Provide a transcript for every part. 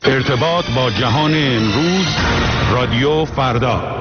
ارتباط با جهان امروز، رادیو فردا.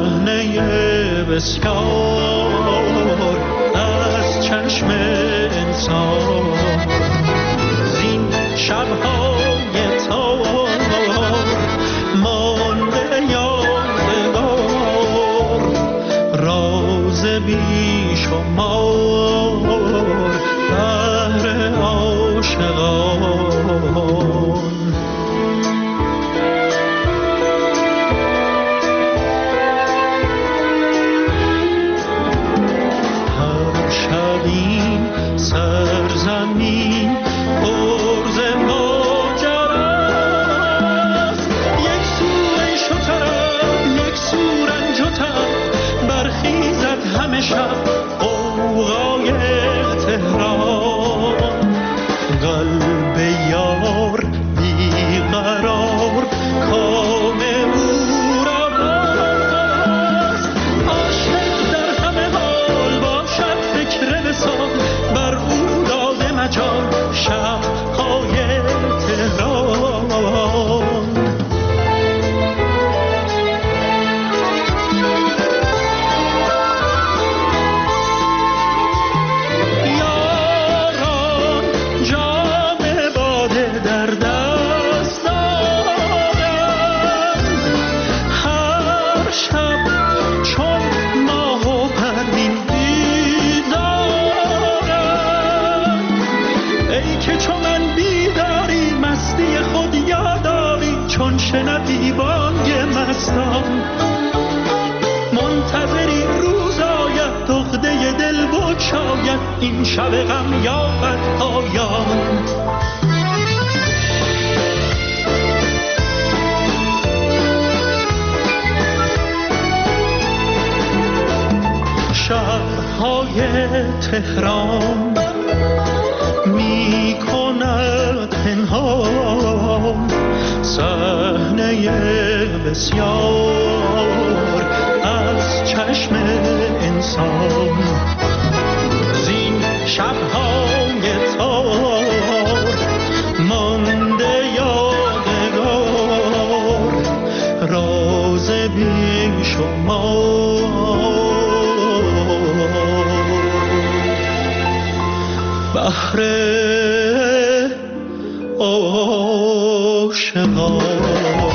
بسیار از چشم بگذار زین شب‌های تار مانده یادگار راز بیشمار بهر عاشقان. سرزمین پرز ماجراست، یک سو عیش و طرب یک سو رنج و تب، برخیزد همه شب غوغای تهران. قلب یار بیقرار کام او را راست، عاشق در همه حال باشد فکر وصال، بر او داده مجال شب‌های تهران. یاران جام باده در دست دارند، هر شب چون ماه و پروین بیدارند. ای که چون من بیداری مستی خود یاداری، چون شنوی بانگ مستان منتظری روز آید عقده دل بگشاید، این شب غم یابد پایان. شهرهای تهران می کند پنهان صحنه بسیار از چشم انسان. زین شب‌های تار مانده یادگار راز بیشمار بهر عاشقان.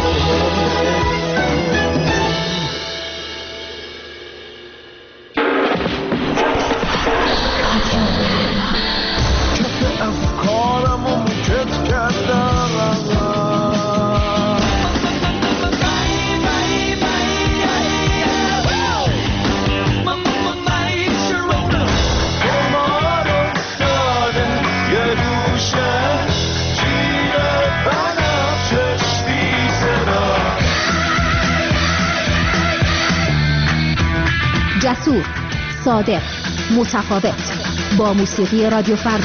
جسور، صادق، متفاوت، با موسیقی رادیو فردا.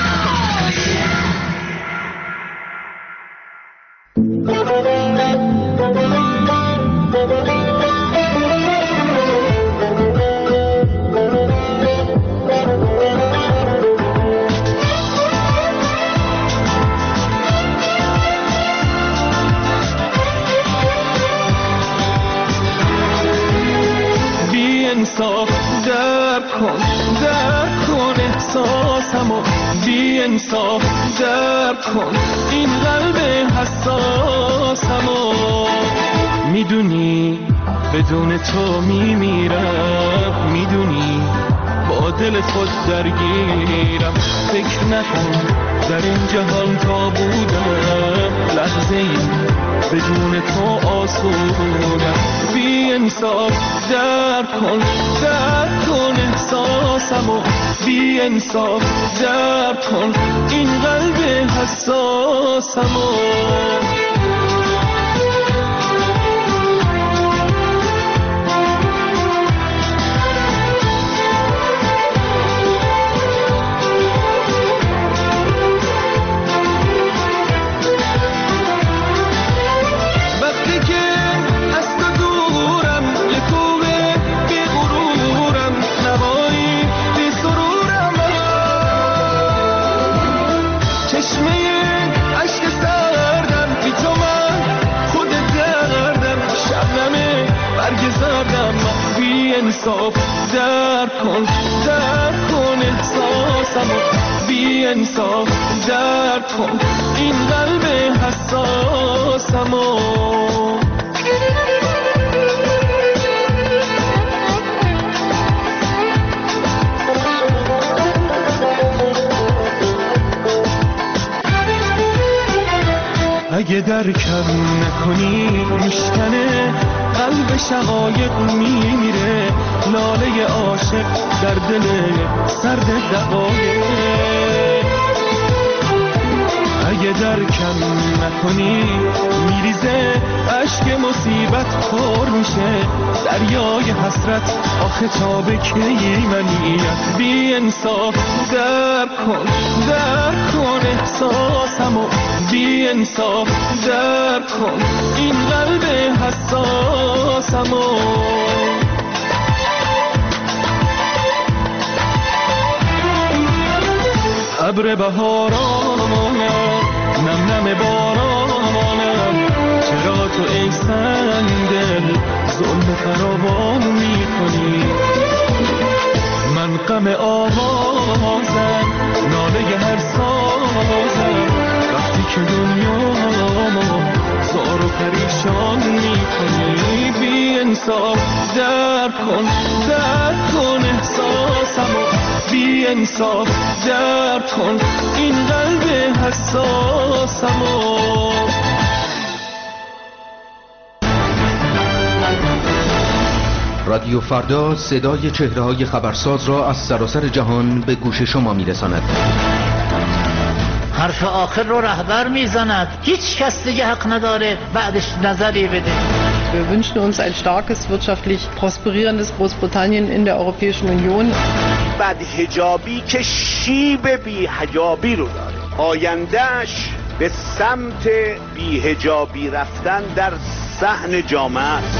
انصاف درک کن این قلب حساسمو. میدونی بدون تو میمیرم، میدونی با دل خود درگیرم. فکر نکن در این جهان تا بودم لحظه ای بدون تو آسودم. بی انصاف درک کن احساسمو. بی انصاف درک کن این قلب حساسمو. انصاف درک کن احساس حساسم و بی انصاف درد کن این قلب حساسم و اگه درکم نکنی میشکنه قلب شقایق میمیره لاله عاشق در دل سرد دقایق اگه درکم نکنی میریزه عشق مصیبت پر میشه دریای حسرت آخه تا به کی منیت بی انصاف درک کن احساسمو بی انصاف درک کن این قلب حساسمو ابر بهارانم نم نم بارانم چرا تو ای سنگدل ظلم فراوان میکنی من غم آوازم ناله هر سازم وقتی که دنیامو زار و پریشان میکنی بی انصاف درک کن احساسمو بی انصاف درک کن این قلب حساسمو رادیو فردا صدای چهره‌های خبرساز را از سراسر جهان به گوش شما می‌رساند. حرف آخر رو رهبر میزند هیچ کس دیگه حق نداره بعدش نظری بده. Wir wünschen uns ein starkes, wirtschaftlich prosperierendes Großbritannien in der Europäischen Union. بدحجابی که شیب بی‌حجابی رو داره آیندهش به سمت بی‌حجابی رفتن در صحن جامعه است.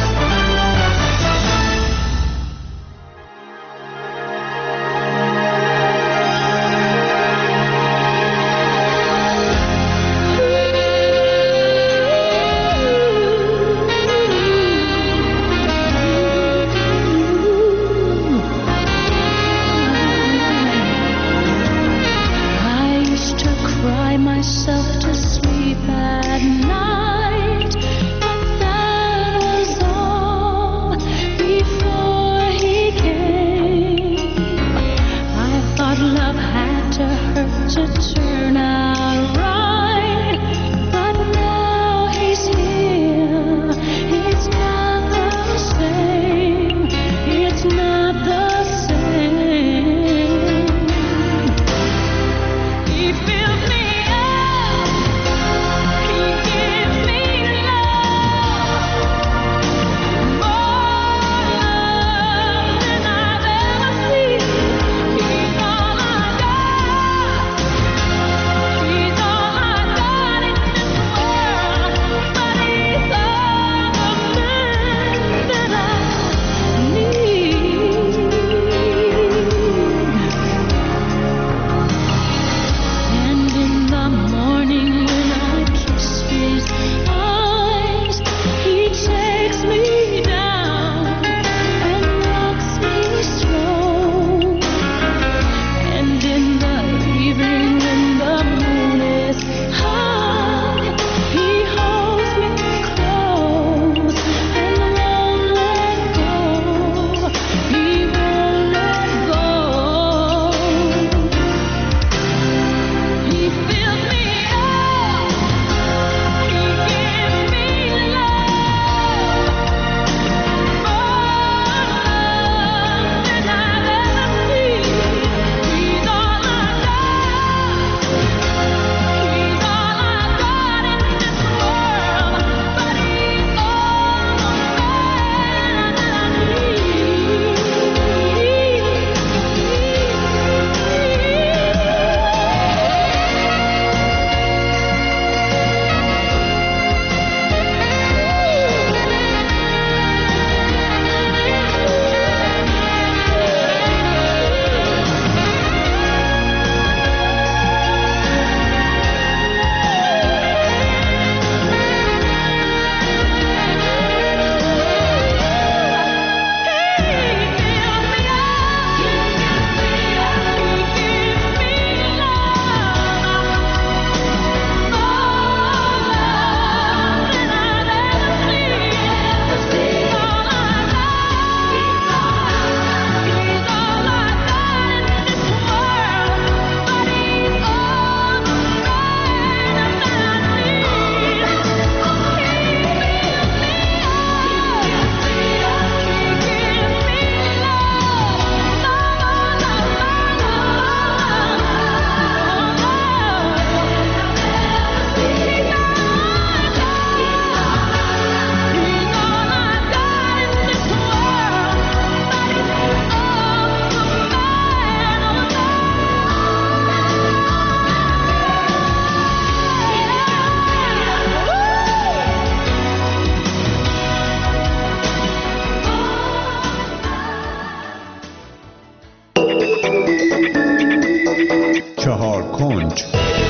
4 کنج.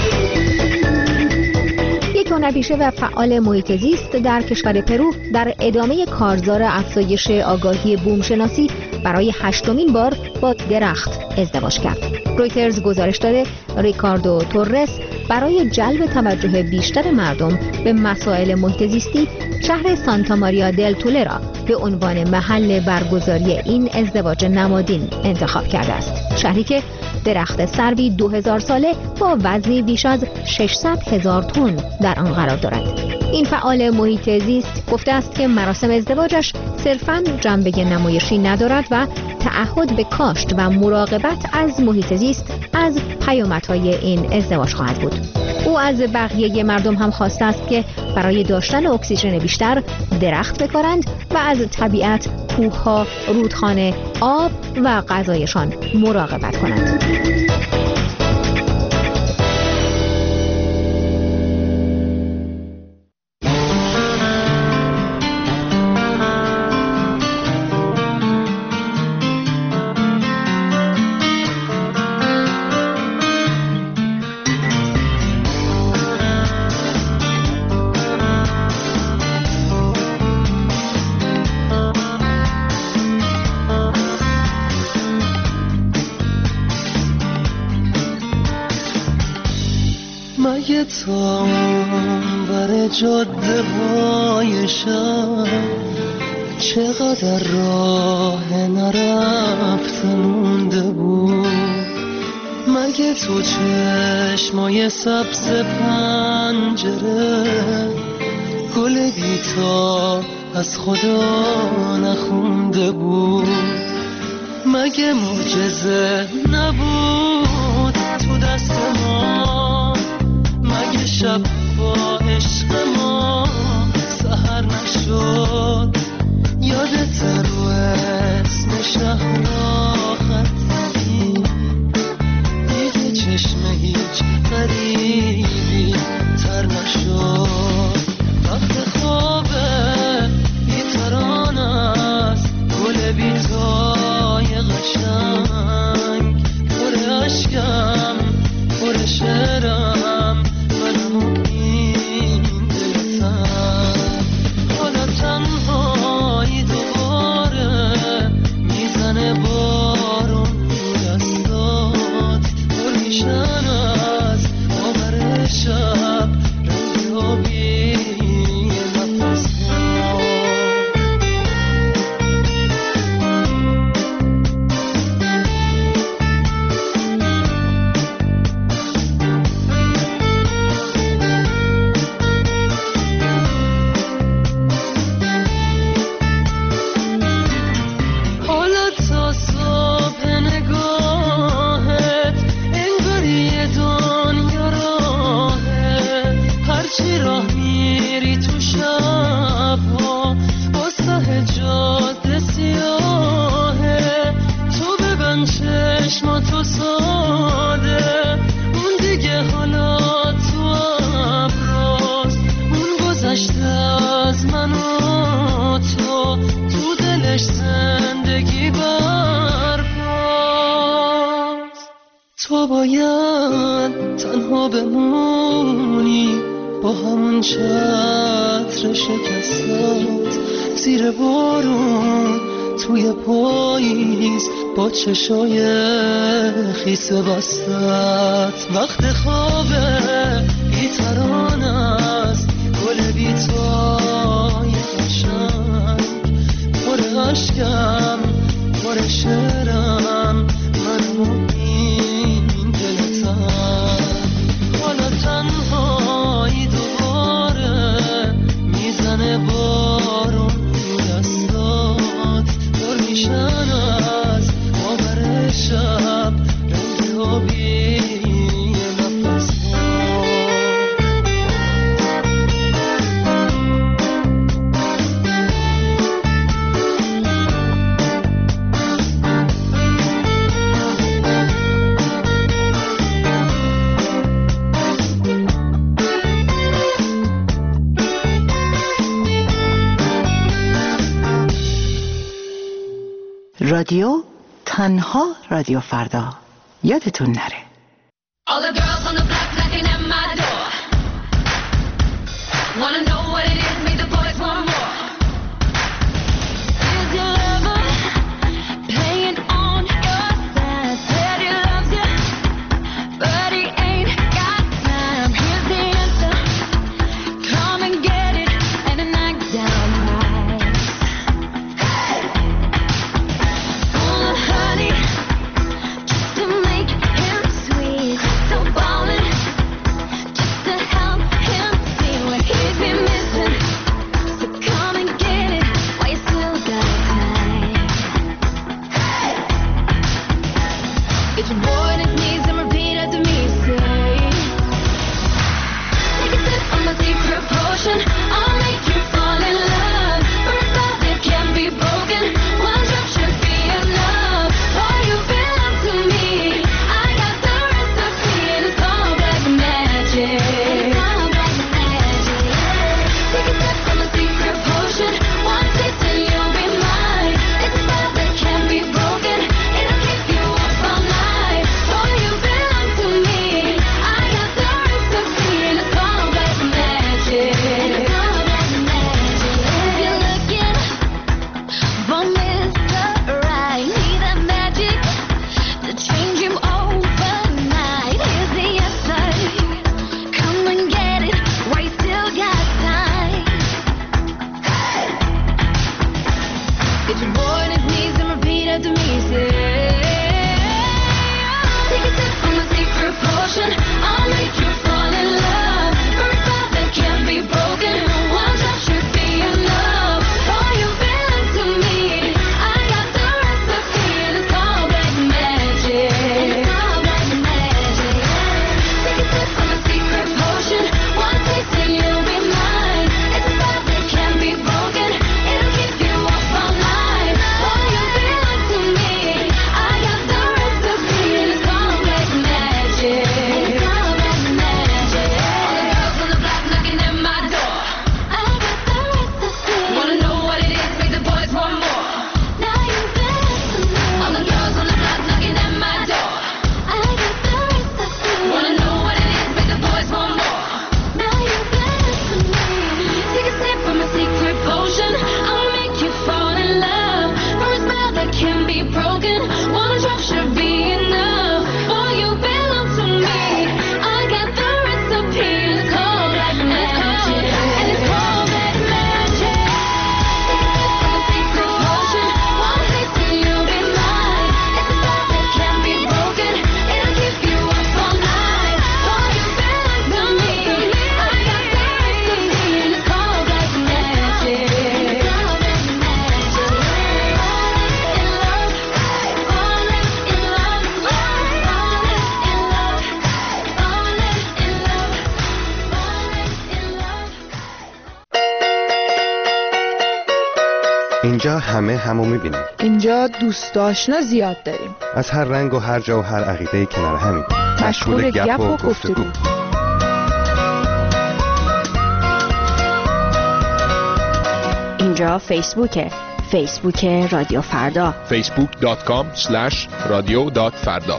یک هنرپیشه و فعال محیط زیست در کشور پرو در ادامه کارزار افزایش آگاهی بومشناسی برای 8مین بار با درخت ازدواج کرد. رویترز گزارش داده ریکاردو توررس برای جلب توجه بیشتر مردم به مسائل محیط زیستی شهر سانتا ماریا دل تولرا به عنوان محل برگزاری این ازدواج نمادین انتخاب کرده است. شهری که درخت سروی 2000 ساله با وزنی بیش از 600,000 تن در آن قرار دارد. این فعال محیط زیست گفته است که مراسم ازدواجش صرفاً جنبه نمایشی ندارد و تعهد به کاشت و مراقبت از محیط زیست از پیامدهای این ازدواج خواهد بود. او از بقیه مردم هم خواسته است که برای داشتن اکسیژن بیشتر درخت بکارند و از طبیعت، کوه‌ها، رودخانه، آب و غذایشان مراقبت کنند. مگه تا بر جاده های شهر چقدر راه نرفته مونده بود؟ مگه تو چشمای سبز پنجره گل بی‌تا از خدا نخونده بود؟ مگه معجزه نبود تو دست ما؟ مگه شب با عشق ما سحر نشد؟ یادت رو اسم شهر خطی دیگه چشم هیچ غریبی تر نشد؟ وقت خوابه بیتران است گل بیتای قشنگ پر عشقم پر شعرم منم این دلتم حالا تنهایی دوباره میزنه بارون دستات پر میشن از آبر شب رنگ آبی نفس تو باید تنها بمونی با همون چتر شکستت زیر بارون توی پاییز با چشای خیس بستت. وقت خوابه بیتران است گل بیتای قشنگ پر عشقم پر شعرم منو این دلتم حالا تنهایی دوباره میزنه بارون دستات پر میشن از آبر شب رنگ آبی نفس رادیو تنها رادیو فردا یادتون نره. All the girls on the block knocking at my door. Wanna know what it is, make the boys want more. Is your lover playing on your side? Said he loves you, but he ain't got time. Here's the answer, come and get it, and a knockdown prize. Full of honey, just to make him sweet. So ballin', just to help him see what he's been missing. So come and get it while you still got time. Get your boy on his knees and repeat after me. Say, take a sip from my secret potion. I'll make you fall in love. For a spell that can't be broken, one drop should be enough. Oh, you belong to me. I got the recipe and it's called black magic. Take a sip from a secret potion. One taste and you'll be mine. It's a spell that can't be broken. It'll keep you up all night. Oh, you belong to me. I got the recipe and it's called black magic. If you're looking for Mr. Right, need that magic to change him overnight. Here's the answer, come and get it while you still got time. Get your boy on his knees and repeat after me. Say, take a sip from a secret potion. I'll make you fall in love. For a spell that can't be broken, one drop should be enough. Oh, you belong to me. I got the recipe and it's called black magic. Take a sip from a secret potion. One taste and you'll be mine. It's a spell that can't be broken. It'll keep you up all night. Oh, you belong to me. I got the recipe and it's called black magic. All the girls on the block knocking at my door. I got the recipe. Wanna know what it is, make the boys want more. Now you belong to me. All the girls on the block knocking at my door. I got the recipe. Wanna know what it is, make the boys want more. Now you belong to me. Take a sip from a secret potion. I'll make you fall in love. For a spell that can't be broken, one drop should be enough. Oh, you belong to me. I got the recipe and it's called black magic. And it's called black magic. Take a sip from a secret potion. One taste and you'll be mine. It's a spell that can't be broken. It'll keep you up all night. Oh, you belong to me. I got the recipe and it's called black magic. اینجا همو میبینیم. اینجا دوست آشنا زیاد داریم. از هر رنگ و هر جا و هر عقیده کنار همین. مشغول گپ و گفتگو. اینجا فیسبوک رادیو فردا. facebook.com/radio.farda.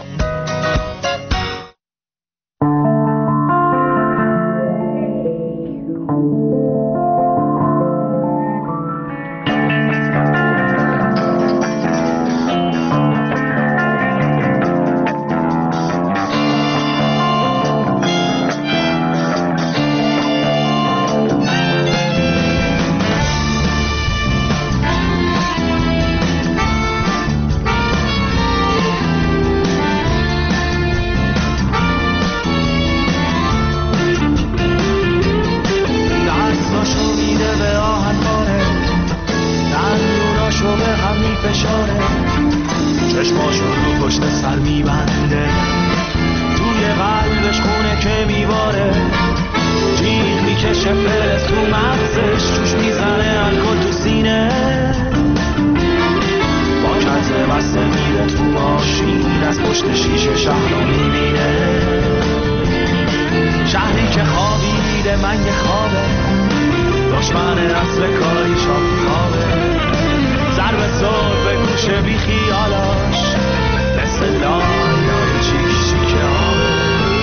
بی خیالاش مثل لالای چیک چیک آبه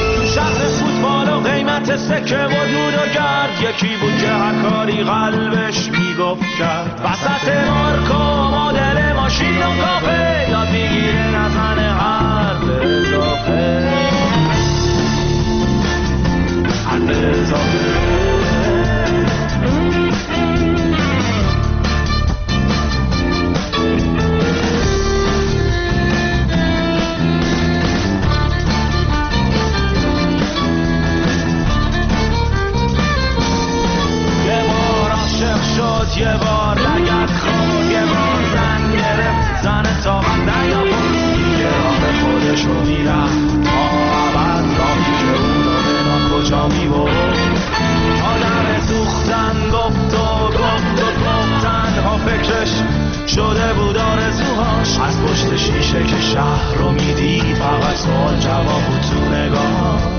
حکایت سکه و دود و گرد، یکی بود که هر کاری قلبش میگفت کرد. وسط مارکو مدل ماشین و کافه یاد میگیره نزنه حرف اضافه، حرف اضافه. یه بار لگت خورد، یه بار زن گرفت، زن طاقت نیاورد، دیگه راه خودشو میرفت تا ابد، راهی که اون رو به ما کجا میبرد. آدم سوختن گفت تنها فکرش شده بود آرزوهاش. از پشت شیشه که شهر رو میدید فقط سوال جواب بود تو نگاه.